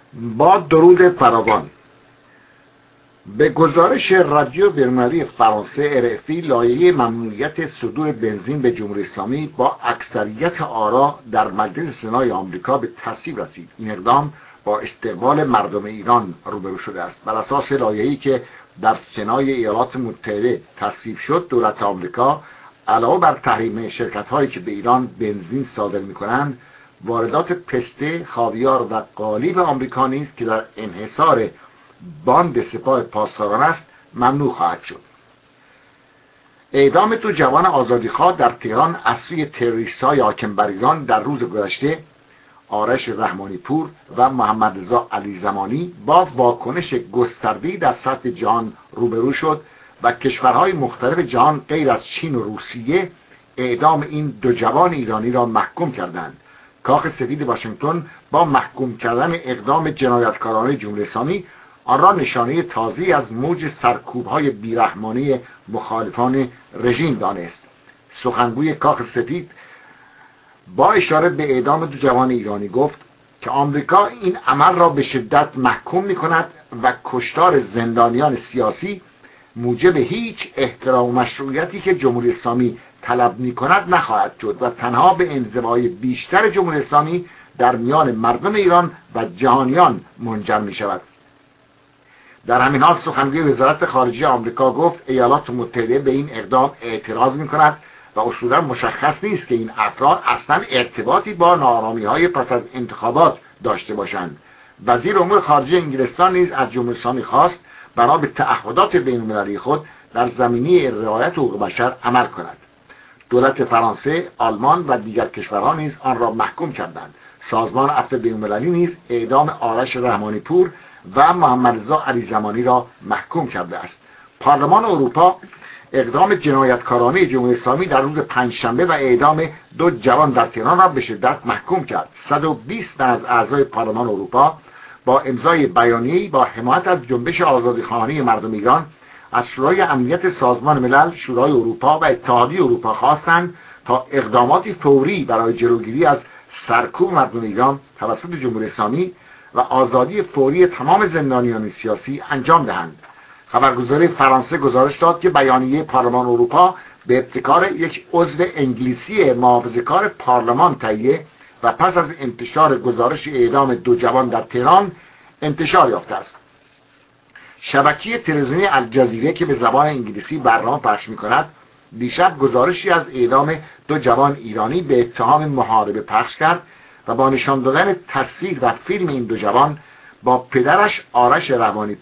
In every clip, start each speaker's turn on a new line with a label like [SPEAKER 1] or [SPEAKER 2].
[SPEAKER 1] با درود فراوان. به گزارش رادیو بین‌المللی فرانسه RFI، لایحه ممنوعیت صدور بنزین به جمهوری اسلامی با اکثریت آرا در مجلس سنای آمریکا به تصویب رسید. این اقدام با استقبال مردم ایران روبرو شده است. بر اساس لایحه‌ای که در سنای ایالات متحده تصویب شد، دولت آمریکا علاوه بر تحریم شرکت‌هایی که به ایران بنزین صادر می‌کنند، واردات پسته، خاویار و قالی به آمریکا نیز که در انحصار باند سپاه پاسداران است ممنوع خواهد شد. اعدام دو جوان آزادیخواه در تهران از سوی تروریست‌های حاکم بر ایران در روز گذشته، آرش رحمانی پور و محمد رضا علی زمانی، با واکنش گسترده‌ای در سطح جهان روبرو شد و کشورهای مختلف جهان غیر از چین و روسیه اعدام این دو جوان ایرانی را محکوم کردند. کاخ سفید واشنگتن با محکوم کردن اقدام جنایتکارانه جمهوری اسلامی آن را نشانه تازه‌ای از موج سرکوب‌های بیرحمانه مخالفان رژیم دانست. سخنگوی کاخ سفید با اشاره به اعدام دو جوان ایرانی گفت که آمریکا این عمل را به شدت محکوم می‌کند و کشتار زندانیان سیاسی موجب هیچ احترام و مشروعیتی که جمهوری اسلامی طلب می‌کند نخواهد شد و تنها به انزوای بیشتر جمهوری اسلامی در میان مردم ایران و جهانیان منجر می‌شود. در همین حال سخنگوی وزارت خارجه آمریکا گفت ایالات متحده به این اقدام اعتراض می‌کند و اصولا مشخص نیست که این افراد اصلا ارتباطی با ناآرامی‌های پس از انتخابات داشته باشند. وزیر امور خارجه انگلستان نیز از جمهوری اسلامی خواست بنا به تعهدات بین‌المللی خود در زمینه رعایت حقوق بشر عمل کند. دولت فرانسه، آلمان و دیگر کشورها نیز آن را محکوم کردند. سازمان عفو بین‌المللی نیز اعدام آرش رحمانی پور و محمد رضا علی زمانی را محکوم کرده است. پارلمان اروپا اقدام جنایتکارانه جمهوری اسلامی در روز پنجشنبه و اعدام دو جوان در تهران را به شدت محکوم کرد. 120 تن از اعضای پارلمان اروپا با امضای بیانیه‌ای با حمایت از جنبش آزادیخواهانه مردم ایران از شورای امنیت سازمان ملل، شورای اروپا و اتحادیه اروپا خواستند تا اقداماتی فوری برای جلوگیری از سرکوب مردم ایران توسط جمهوری اسلامی و آزادی فوری تمام زندانیان سیاسی انجام دهند. خبرگزاری فرانسه گزارش داد که بیانیه پارلمان اروپا به ابتکار یک عضو انگلیسی محافظه‌کار پارلمان تهیه و پس از انتشار گزارش اعدام دو جوان در تهران انتشار یافته است. شبکه تلویزیونی الجزیره که به زبان انگلیسی برنامه پخش می‌کند، دیشب گزارشی از اعدام دو جوان ایرانی به اتهام محاربه پخش کرد و با نشان دادن تصویر و فیلم این دو جوان با پدر آرش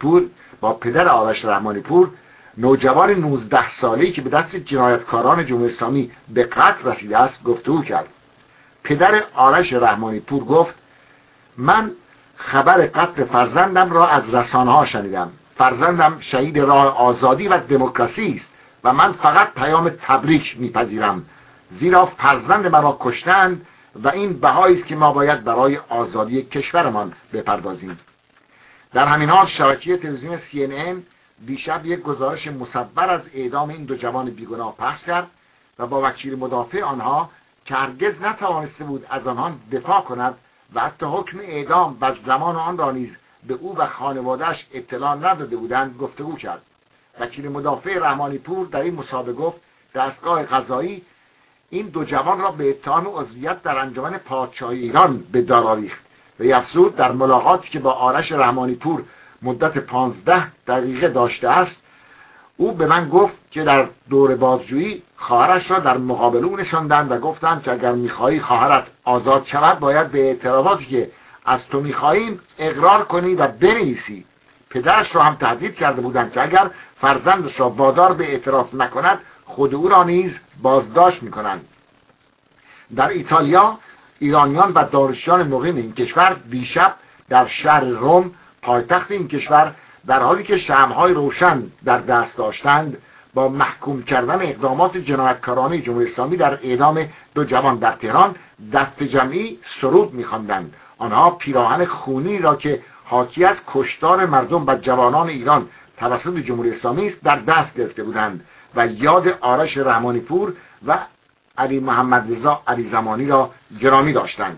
[SPEAKER 1] رحمانی پور، نوجوان 19 ساله‌ای که به دست جنایتکاران جمهوری اسلامی به قتل رسیده است، گفتگو کرد. پدر آرش رحمانی پور گفت: من خبر قتل فرزندم را از رسانه‌ها شنیدم. فرزندم شهید راه آزادی و دموکراسی است و من فقط پیام تبریک میپذیرم، زیرا فرزند مرا کشتند و این بهایی است که ما باید برای آزادی کشورمان بپردازیم. در همین حال شبکه تلویزیون CNN دیشب یک گزارش مصور از اعدام این دو جوان بیگناه پخش کرد و با وکیل مدافع آنها که هرگز نتوانسته بود از آنها دفاع کند و حتی حکم اعدام و زمان آن را نیز به او و خانواده‌اش اطلاع نداده بودند گفتگو کرد. وکیل مدافع رحمانی پور در این مصاحبه گفت دستگاه قضایی این دو جوان را به اتهام عضویت در انجمن پادشاهی ایران به دار آویخت و افزود در ملاقاتی که با آرش رحمانی پور مدت 15 دقیقه داشته است، او به من گفت که در دور بازجویی خواهرش را در مقابل او نشاندند و گفتند که اگر می‌خواهی خواهرت آزاد شود باید به اعترافاتی که از تو می‌خواهیم اقرار کنی و بنویسی. پدرش را هم تهدید کرده بودند که اگر فرزندش را وادار به اعتراف نکند خود او را نیز بازداشت می‌کنند. در ایتالیا ایرانیان و دانشجویان مقیم این کشور دیشب در شهر روم، پایتخت این کشور، در حالی که شمع‌های روشن در دست داشتند با محکوم کردن اقدامات جنایتکارانه جمهوری اسلامی در اعدام دو جوان در تهران دست جمعی سرود می‌خواندند. آنها پیراهن خونی را که حاکی از کشتار مردم و جوانان ایران توسط جمهوری اسلامی است در دست گرفته بودند و یاد آرش رحمانی پور و علی محمد رضا علی زمانی را گرامی داشتند.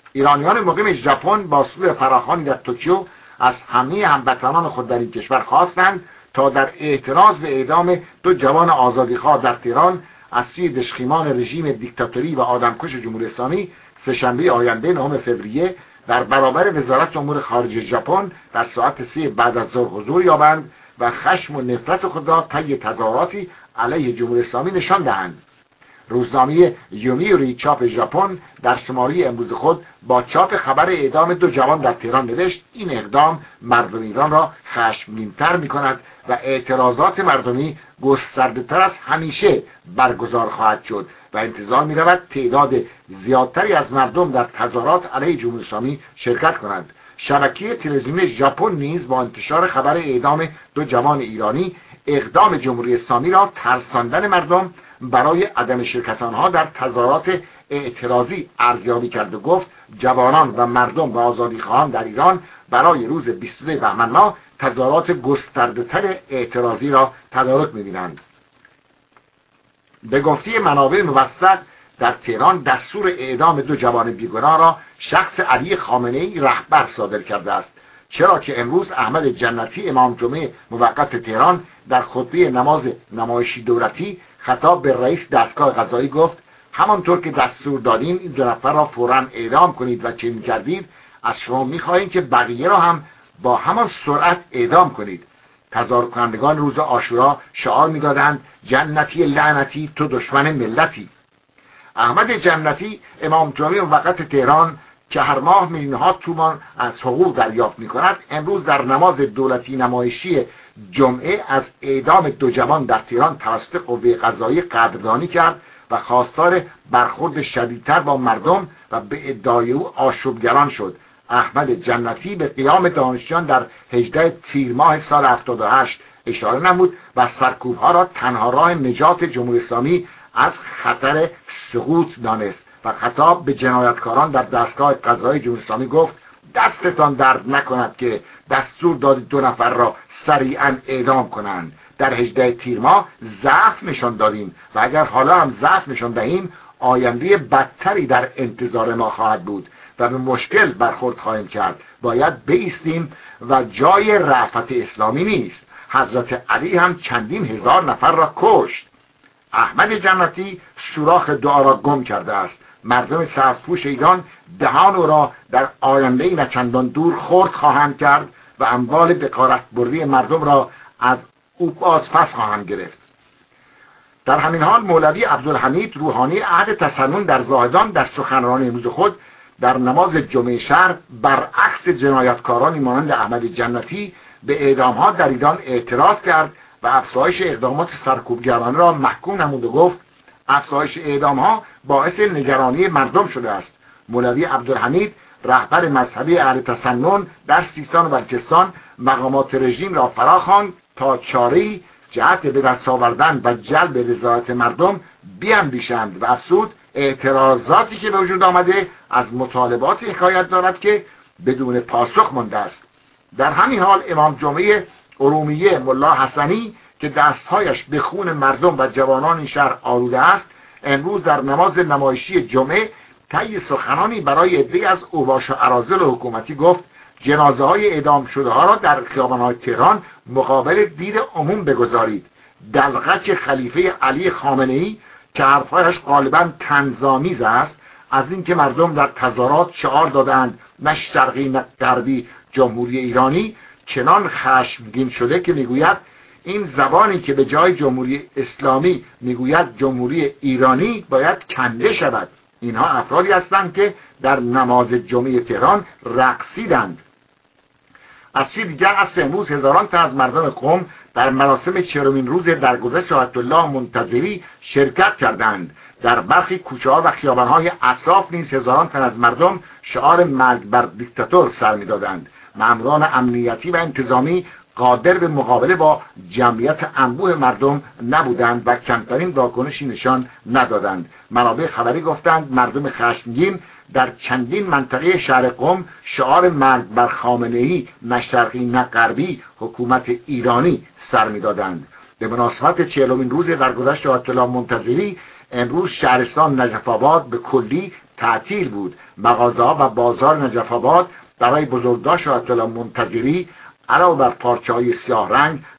[SPEAKER 1] ایرانیان مقیم ژاپن با سوء فراخوانی در توکیو از همه هموطنان خود در این کشور خواستند تا در اعتراض به اعدام 2 جوان آزادیخواه در تهران از سوی دژخیمان رژیم دیکتاتوری و آدمکش جمهوری اسلامی سه‌شنبه آینده 9 فوریه در برابر وزارت امور خارجه ژاپن در ساعت 3 بعد از ظهر حضور یابند و خشم و نفرت خود را طی تظاهراتی علیه جمهوری اسلامی نشان دهند. روزنامه یومیوری چاپ ژاپن در شماره امروز خود با چاپ خبر اعدام 2 جوان در تهران نوشت: این اقدام مردم ایران را خشمگین‌تر می‌کند و اعتراضات مردمی گسترده‌تر از همیشه برگزار خواهد شد و انتظار می‌رود تعداد زیادتری از مردم در تظاهرات علیه جمهوری اسلامی شرکت کنند. شبکه تلویزیونی ژاپن نیز با انتشار خبر اعدام 2 جوان ایرانی اقدام جمهوری اسلامی را ترساندن مردم برای عدم شرکت آنها در تظاهرات اعتراضی ارزیابی کرد و گفت جوانان و مردم و آزادیخواهان در ایران برای روز 22 بهمن ماه تظاهرات گسترده‌تر اعتراضی را تدارک می‌بینند. به گفته منابع موثق در تهران دستور اعدام 2 جوان بیگناه را شخص علی خامنه‌ای رهبر صادر کرده است، چرا که امروز احمد جنتی امام جمعه موقت تهران در خطبه نماز نمایشی دولتی خطاب به رئیس دستگاه قضایی گفت: همانطور که دستور دادیم این 2 نفر را فوراً اعدام کنید و چنین کردید، از شما می‌خواهیم که بقیه را هم با همان سرعت اعدام کنید. تظاهر کنندگان روز عاشورا شعار می‌دادند: جنتی لعنتی تو دشمن ملتی. احمد جنتی امام جمعه موقت تهران که هر ماه میلیون‌ها تومان از حقوق دریافت می‌کند، امروز در نماز دولتی نمایشی جمعه از اعدام 2 جوان در تهران توسط قوه قضاییه قدردانی کرد و خواستار برخورد شدیدتر با مردم و به ادعای او آشوبگران شد. احمد جنتی به قیام دانشجویان در 18 تیر ماه سال 78 اشاره نمود و سرکوب‌ها را تنها راه نجات جمهوری اسلامی از خطر سقوط دانست و خطاب به جنایتکاران در دستگاه قضایی جمهوری اسلامی گفت: دستتان درد نکند که دستور دادید 2 نفر را سریعا اعدام کنند. در 18 تیر ماه ضعف نشان دادیم و اگر حالا هم ضعف نشان دهیم آینده بدتری در انتظار ما خواهد بود و به مشکل برخورد خواهیم کرد. باید بایستیم و جای رأفت اسلامی نیست. حضرت علی هم چندین هزار نفر را کشت. احمد جنتی سوراخ دعا را گم کرده است. مردم سبزپوش ایران دهان او را در آینده نچندان دور خرد خواهند کرد و اموال بقارت بردی مردم را از او باز پس خواهند گرفت. در همین حال مولوی عبدالحمید روحانی عهد تسنن در زاهدان در سخنرانی امروز خود در نماز جمعه شهر برعکس جنایتکارانی مانند احمد جنتی به اعدام‌ها در ایران اعتراض کرد و افزایش اقدامات سرکوبگرانه را محکوم نمود و گفت: افزایش اعدام‌ها باعث نگرانی مردم شده است. مولوی عبدالحمید رهبر مذهبی اهل تسنن در سیستان و بلوچستان مقامات رژیم را فراخواند تا چاره‌ای جهت به دست آوردن و جلب رضایت مردم بیاندیشند و افزود: اعتراضاتی که به وجود آمده از مطالبات حکایت دارد که بدون پاسخ مانده است. در همین حال امام جمعه ارومیه ملا حسنی که دستهایش به خون مردم و جوانان این شهر آلوده است، امروز در نماز نمایشی جمعه طی سخنانی برای عده‌ای از اوباش و اراذل حکومتی گفت: جنازه های اعدام شده ها را در خیابان‌های تهران مقابل دید عموم بگذارید. دلغک خلیفه علی خامنه‌ای که حرفایش غالباً طنزآمیز است، از اینکه مردم در تظاهرات شعار دادند نه شرقی نه غربی جمهوری ایرانی، چنان خشمگین شده که میگوید این زبانی که به جای جمهوری اسلامی میگوید جمهوری ایرانی باید کنده شود. اینها افرادی هستند که در نماز جمعه تهران رقصیدند. از سوی دیگر از امروز هزاران تن از مردم قم در مراسم 40مین روز درگذشت آیت الله منتظری شرکت کردند. در برخی کوچه‌ها و خیابان‌های اطراف نیز هزاران تن از مردم شعار مرگ بر دیکتاتور سر می‌دادند. ماموران امنیتی و انتظامی قادر به مقابله با جمعیت انبوه مردم نبودند و کمترین واکنشی نشان ندادند. منابع خبری گفتند مردم خشمگین در چندین منطقه شهر قم شعار مرگ بر خامنه‌ای نه شرقی نه غربی حکومت ایرانی سر می‌دادند. به مناسبت 40مین روز درگذشت آیت الله منتظری امروز شهرستان نجف آباد به کلی تعطیل بود. مغازه‌ها و بازار نجف آباد برای بزرگداشت آیت الله منتظری علاوه بر پارچه‌های سیاه رنگ